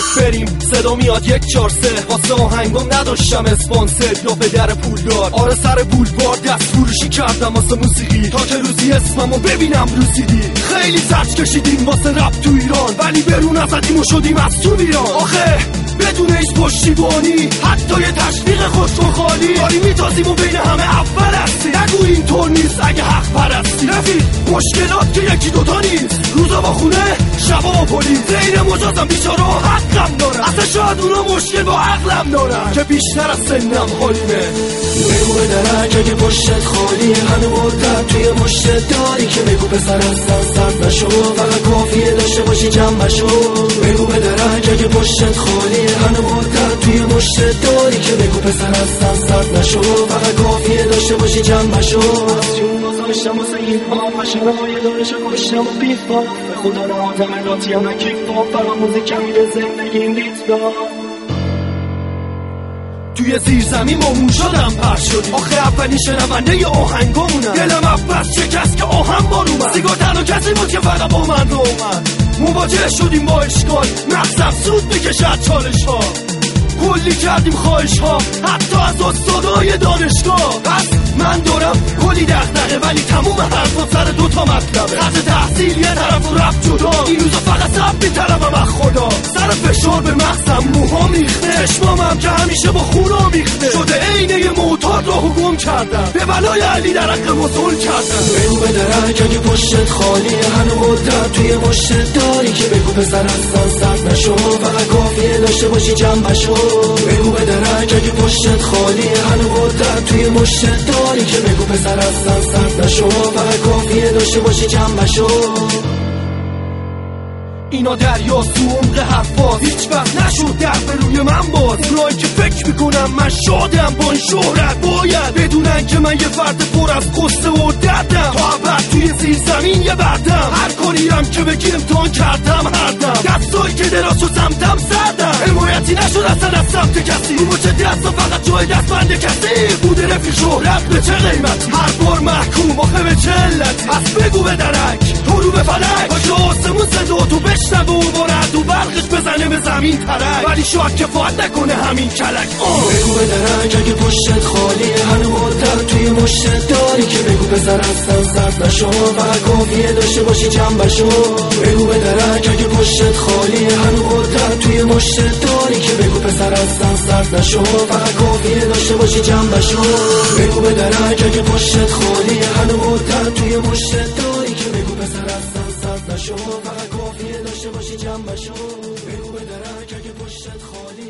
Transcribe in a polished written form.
بریم صدا میاد 143 واسه آهنگام نداشتم اسپانسر یا پدر پولدار. آره سر بولوار دست فروشی کردم واسه موسیقی تا که روزی اسممو ببینم رو سیدی. خیلی زرج کشیدیم واسه رپ تو ایران ولی برون نزدیم و شدیم از تو ایران. آخه بدون هیچ پشتیبانی حتی یه تشویق خوشو خالی داری میتازیم و بین همه اول هستی. نگو اینطور نیست اگه حق پرستی. رفیق مشکلات که یکی دوتا نیست، روزا با خونه شبا با پلیس. غیر مجازم بیچاره حقم دارن، اصلا شاید اونا مشکل با عقلم دارن که بیشتر از سنم حالیمه. بگو به درک اگه پشتت خالیه، همه مدت توی مشتت داری که بگو پسر اصلا سرد نشو، فقط کافیه داشته باشی جمعشو. بگو به درک اگه پشتت خالیه، همه مدت توی مشتت داری که بگو پسر اصلا سرد نشو، فقط کافیه داشته باشی جمعشو. از جون گذاشتم واسه این ها مشنهای دارشو کشتم و بیف با به خدا نهادم الاتی هم کیف با فقط موزیکمی به زندگیم ریت دار. توی زیر زمین ممون شدم پرش شدیم. آخه اولی شنونده ی آهنگامونم. دلم افبست شکست که آهم بار اومد. سیگار تنها کسی بود که فقط با من رو اومد. مواجه شدیم با اشکال، مغزم سود بکشد چالش ها. کلی کردیم خواهش ها حتی از استادای دانشگاه. پس من دارم کلی دغدغه ولی تموم حرفا سر دوتا مطلبه. خط تحصیل یه طرف و رفت جدا. این روزا فقط سب میطلبم از خدا. سر فشار به مغزم موهام ریخته، چشمامم که همیشه با خونام ریخته شده عینه یه معتاد راهو گم کردم. به بلای علی در حق مصول کردم. بگو به درک اگه پشتت خالیه، همه مدت توی مشتت داری که بگو پسر اصلا سرد نشو، فقط کافیه داشته باشی جمعشو. بگو به درک اگه پشتت خالیه، همه مدت توی مشتت داری که بگو پسر اصلا سرد نشو، فقط کافیه داشته باشی جمعشو. اینا دریا تو عمق حرفاست، هیچ وقت نشد در به روی من باز. اونایی که فکر میکنم من شادم با این شهرت باید بدونن که من یه فرد پر از قصه و دردم. تا ابد توی زیر زمین یه بردم، هر کاریم که بگی امتحان کردم هر دم. دستایی که دراز شد سمتم سردم، حمایتی نشد اصلا از سمت کسی. رو مچه دست و فقط جای دست بند کسی بوده رفیق شهرت به چه قیمتی. هر بار محکوم آخه به چه علتی. پس بگو به درک تو رو به فلک باشه آسمون صدا تو بشنب و بارد و برقش بزنه به زمین ترک، ولی شاید کفایت نکنه همین کلک. بگو به درک اگه پشتت خالیه، همه مدت توی مشتت داری که بگو پسر اصلا سرد نشو، فقط کافیه داشته باشی جمعشو. بگو به درک اگه پشتت خالیه، همه مدت توی مشتت داری که بگو پسر اصلا سرد نشو، فقط کافیه داشته باشی جمعشو. بگو به درک اگه پشتت خالیه، همه مدت توی مشتت داری که بگو پسر اصلا سرد نشو، فقط کافیه داشته باشی جمعشو. بگو به درک اگه پشتت خالی